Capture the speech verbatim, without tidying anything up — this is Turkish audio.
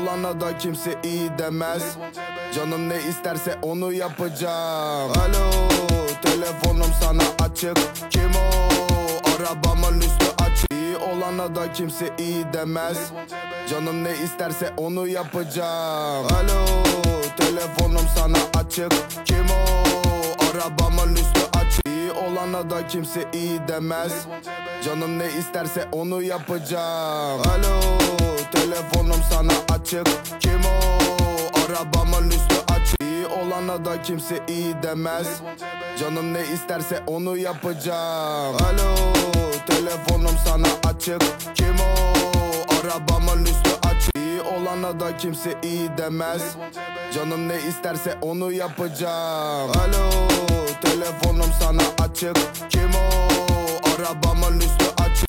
olana da kimse iyi demez. Canım ne isterse onu yapacağım. Alo, telefonum sana açık. Kim o? Arabamın üstü açık. İyi olana da kimse iyi demez. Canım ne isterse onu yapacağım. Alo, telefonum sana açık. Kim o? Arabamın üstü açık. İyi olana da kimse iyi demez. Canım ne isterse onu yapacağım. Alo, telefonum sana açık. Kim o? Arabamın üstü açık. İyi olana da kimse iyi demez. Canım ne isterse onu yapacağım. Alo, telefonum sana açık. Kim o? Arabamın üstü açık. İyi olana da kimse iyi demez. Canım ne isterse onu yapacağım. Alo, telefonum sana açık. Kim o? Arabamın üstü açık.